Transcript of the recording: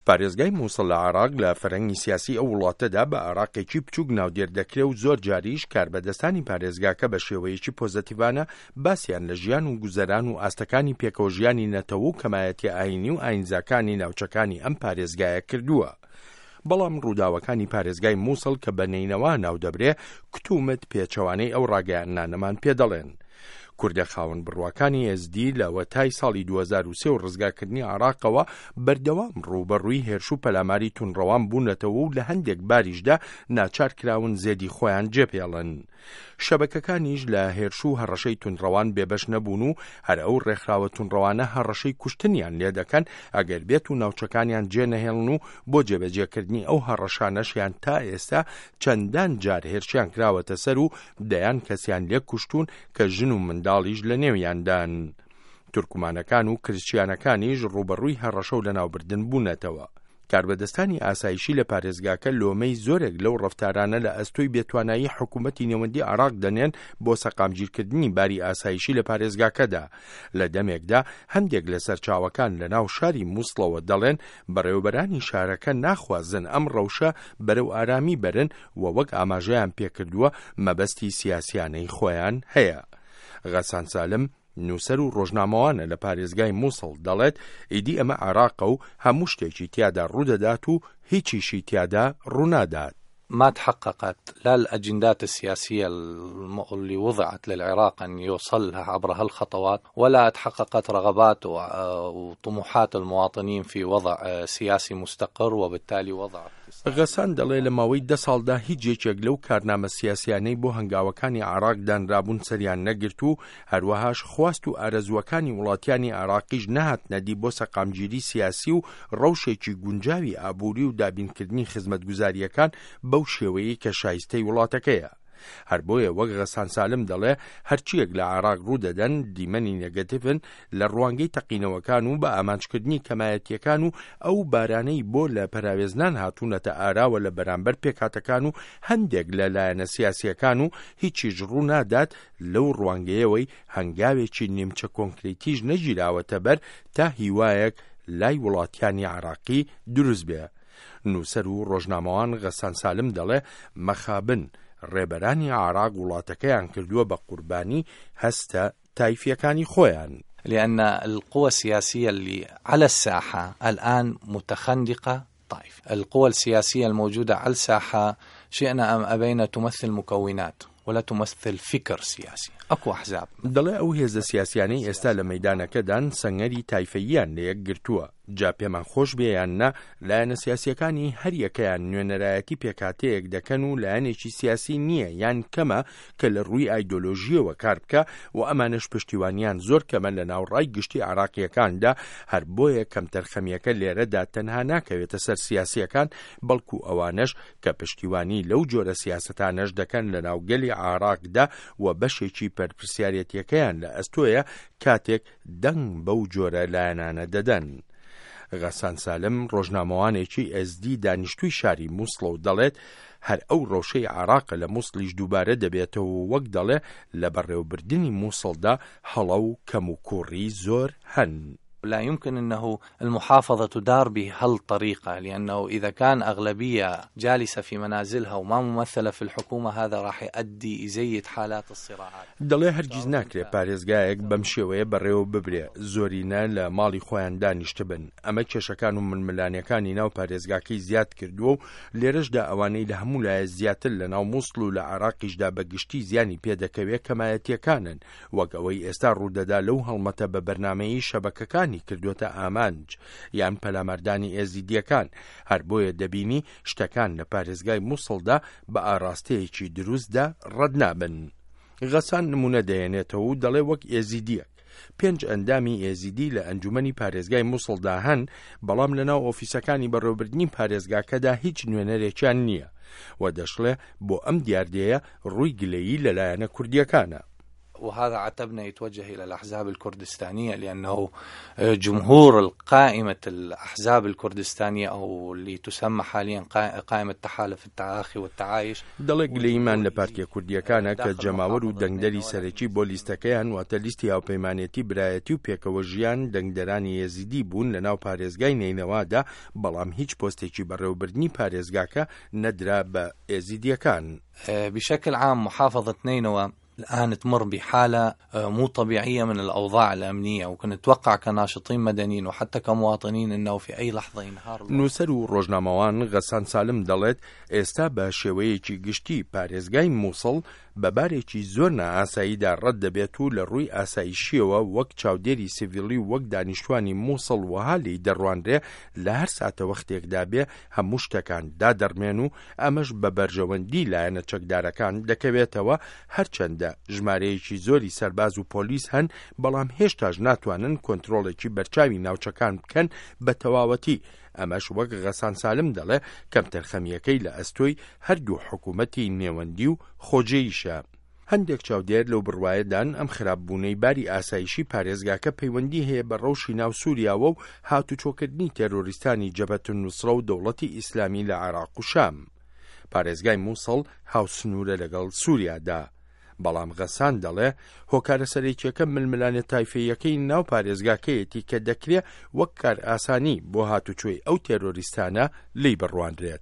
پارێزگای مووسڵ لە عێراق لە فەرهەنگی سیاسی ئەو وڵاتەدا بە عێراقێکی بچووک ناودێر دەکرێت و زۆر جاریش کاربەدەستانی پارێزگاکە بە شێوەیەکی پۆزتیڤانە باسییان لە ژیان و گوزەران و ئاستەکانی پێکەوە ژیانی نەتەوە و کەمایەتی ئاینی و ئاینزاکانی ناوچەکانی ئەم پارێزگایە کردووە. بەڵام ڕووداوەکانی پارێزگای مووسڵ کە بەنینەوە ناودەبرێ کتومت پێچەوانەی ئەو ڕاگەیاندانەمان پێ دەڵێن. کوردە خاوەن بڕواکانی ئێزدی لە وەتای ساڵی 2023 و ڕزگارکردنی عێراقەوە بەردەوام ڕوبەڕووی هێرش و پەلاماری تونڕەوان بوونەتەوە و لە هەندێک باریشدا ناچار کراون زێدی خۆیان جێپێڵن. شەبەکەکانیش لە هێرش و هەڕەشەی تونڕەوان بێبەش نەبوون و هەر ئەو ڕێکخراوە تونڕەوانە هەڕەشەی کوشتنیان لێ دەکەن ئەگەر بێت و ناوچەکانیان جێنەهێڵن و بۆ جێبەجێکردنی ئەو هەڕەشانەشیان تا ئێستا چەندان جار هێرشیان کراوەتە سەر و دەیان کەسیان لێ کوشتون کە ژن و منداڵیش لە نێویاندان. تورکمانەکان و کریسچیانەکانیش ڕوبەڕووی هەڕەشە و لەناوبردن بوونەتەوە. کاربەدەستانی ئاسایشی لە پارێزگاکە لۆمەی زۆرێک لەو ڕەفتارانە لە ئەستۆی بێتوانایی حکوومەتی نێوەندی عێراق دەنێن بۆ سەقامگیرکردنی باری ئاسایشی لە پارێزگاکەدا. لە دەمێکدا هەندێک لە سەرچاوەکان لە ناو شاری مووسڵەوە دەڵێن بەڕێوەبەرانی شارەکە ناخوازن ئەم ڕەوشە بەرەو ئارامی بەرن و وەک ئاماژەیان پێکردووە مەبەستی سیاسیانەی خۆیان هەیە. غەسان سالم نووسەر و ڕۆژنامەوانە لە پارێزگای مووسڵ دەڵێت ئیدی ئەمە عێراقە و هەموو شتێکی تیادا ڕوودەدات و هیچیشی تیادا ڕوونادات. ما تحققت لا الأجندات السياسية اللي وضعت للعراق أن يوصلها عبر هالخطوات ولا تحققت رغبات وطموحات المواطنين في وضع سياسي مستقر وبالتالي وضع غەسان دەڵێ لە ماوەی 10 ساڵدا هیچ یەکێک لەو کارنامە سیاسیانەی بۆ هەنگاوەکانی عێراق دانرابوون سەریان نەگرت و هەروەهاش خواست و ئارەزوەکانی وڵاتیانی عێراقیش نەهاتنەدی بۆ سەقامگیری سیاسی و ڕەوشێکی گونجاوی ئابووری و دابینکردنی خزمەتگوزاریەکان بەو شێوەیەی کە شایستەی وڵاتەکەیە. هەر بۆیە وەک غەسان سالم دەڵێ هەرچیەک لە عێراق ڕوودەدەن دیمەنی نێگەتیڤن لە ڕوانگەی تەقینەوەکان و بە ئامانجکردنی کەمایەتیەکان و ئەو بارانەی بۆ لە پەراوێزنان هاتوونەتە ئاراوە لە بەرامبەر پێکهاتەکان و هەندێک لە لایەنە سیاسیەکان و هیچیش ڕوو نادات لەو ڕوانگەیەوەی هەنگاوێکی نیمچە کۆنکریتیش نەگیراوەتە بەر تا هیوایەک لای وڵاتیانی عێراقی دروست بێ. نووسەر و ڕۆژنامەوان غەسان سالم دەڵێ مەخابن ڕێبەرانی عێراق وڵاتەکەیان کردووە بە قوربانی هەستە تایفیەکانی خۆیان. لأن القوى السياسية اللي على الساحة الآن متخندقة طائف. القوى السياسية الموجودة على الساحة شئنا أم أبينا تمثل مكونات ولا تمثل فكر سياسي. أكو أحزاب. دەڵێ ئەو هێزە سیاسیانەی ئێستا لە مەیدانەکەدان سەنگەری تایفەییان لە یەک گرتووە. جا پێمان خۆش بێیان نە لایەنە سیاسیەکانی هەر یەکەیان نوێنەرایەتی پێکاتەیەک دەکەن و لایەنێکی سیاسی نییە یان کەمە کە لە ڕووی ئایدۆلۆژیەوە کار بکە و ئەمانش پشتیوانیان زۆر کەمە لە ناوڕای گشتی عێراقیەکاندا. هەر بۆیە کەمتەرخەمیەکە لێرەدا تەنها ناکەوێتە سەر سیاسیەکان بەڵکو ئەوانش کە پشتیوانی لەو جۆرە سیاسەتانەش دەکەن لە ناوگەلی عێراقدا و بەشێکی پەرپرسیارەتیەکەیان لە ئەستۆیە کاتێک دەنگ بەو جۆرە لایەنانە دەدەن. غەسان سالم ڕۆژنامەوانێکی ئێزدی دانیشتووی شاری مووسڵ و دەڵێت هەر ئەو ڕەوشەی عێراق لە مووسڵیش دووبارە دەبێتەوە وەک دەڵێ لە بەڕێوەبردننی مووسڵدا هەڵە و کەم و کوڕی زۆر هەن. لا يمكن أنه المحافظة تدار بهالطريقة لأنه إذا كان أغلبية جالسة في منازلها وما ممثلة في الحكومة هذا راح يؤدي إزاية حالات الصراعات. دەڵێ هەرگیز ناکرێت پارێزگایەک بەم شێوەیە بەڕێوە ببرێ زۆرینە لە ماڵی خۆیان دانیشتە بن. ئەمە کێشەکان و ململانیەکانی ناو پارێزگاکەی زیاد کردووە و لێرەشدا ئەوانەی لە هەموو لایە زیاتر لە ناو مووسڵ و لە عێراقیشدا بەگشتی زیانی پێدەکەوێت کەمایەتیەکانن وەک ئەوەی ئێستا ڕوودەدا لەو هەڵمەتە بە بەرنامەیی شەبەکەکان کردوتە ئامانج یان پەلامەردانی ئێزیدیەکان. هەر بۆیە دەبینی شتەکان لە پارێزگای مووسڵدا بە ئاراستەیەکی دروستدا ڕەت نابن. غەسان نمونە دەیەنێتەوە و دەڵێ وەک ئێزیدیەک 5 ئەندامی ئێزیدی لە ئەنجومەنی پارێزگای مووسڵدا هەن بەڵام لەناو ئۆفیسەکانی بەڕێوەبردننی پارێزگاکەدا هیچ نوێنەرێکیان نییە و دەشڵێ بۆ ئەم دیاردەیە ڕووی گلەیی لەلایەنە کوردیەکانە. وهذا عتبنا يتوجه إلى الأحزاب الكردستانية، لأنه جمهور قائمة الأحزاب الكردستانية أو اللي تسمى حاليا قائمة تحالف التعاخي والتعايش دەڵێک لەیمان لە پارتیە کوردیەکانە کە جەماوەر و دەنگدەری سەرەکی بۆ لیستەکەیان واتە لیستی هاوپەیمانێتی برایەتی و پێکەوە ژیان دەنگدەرانی یەزیدی بوون لە ناو پارێزگای نینەوادا، بەڵام هیچ پۆستێکی بەڕێوەبردنی پارێزگاکە نەدرا بە ئێزیدیەکان. بشكل عام محافظة نينوى الآن تمر بحالة مو طبيعية من الأوضاع الأمنية، وكنت نتوقع كناشطين مدنيين وحتى كمواطنين أنه في أي لحظة ينهار. نووسەر و ڕۆژنامەوان غەسان سالم دەڵێت ئێستا بە شێوەیەکی گشتی پارێزگای مووسڵ بەبارێکی زۆر نائاساییدا ڕەت دەبێت و لە ڕووی ئاسایشیەوە وەک چاودێری سیڤیلی وەک دانیشتوانی مووسڵ وەها لی دەڕوانرێ لە هەر ساتە وەختێکدا بێ هەموو شتەکان دادەڕمێن و ئەمەش بە بەرژەوەندی لایەنە چەکدارەکان دەکەوێتەوە. هەرچەندە ژمارەیەکی زۆری سەرباز و پۆلیس هەن، بەڵام هێشتاش ناتوانن کۆنتڕۆڵێکی بەرچاوی ناوچەکان بکەن بە تەواوەتی. ئەمەش وەک غەسان سالم دەڵێ کەمتر خەمیەکەی لە ئەستۆی هەردوو حکوومەتی نێوەندی و خۆجێیشە. هەندێک چاودێر لەو بڕوایەدان ئەم خراپبوونەی باری ئاسایشی پارێزگاکە پەیوەندی هەیە بە ڕەوشی ناو سووریاوە و هاتوچۆکردنی تێرۆریستانی جەبهەت النوسرە و دەوڵەتی ئیسلامی لە عێراق و شام. پارێزگای مووسڵ هاوسنوورە لەگەڵ سووریادا، بەڵام غەسان دەڵێ هۆکارە سەرەکیەکە ململانە تایفەیەکەی ناو پارێزگاکەیەتی کە دەکرێت وەک کار ئاسانی بۆ هاتوچۆی ئەو تێرۆریستانە لی بڕوانرێت.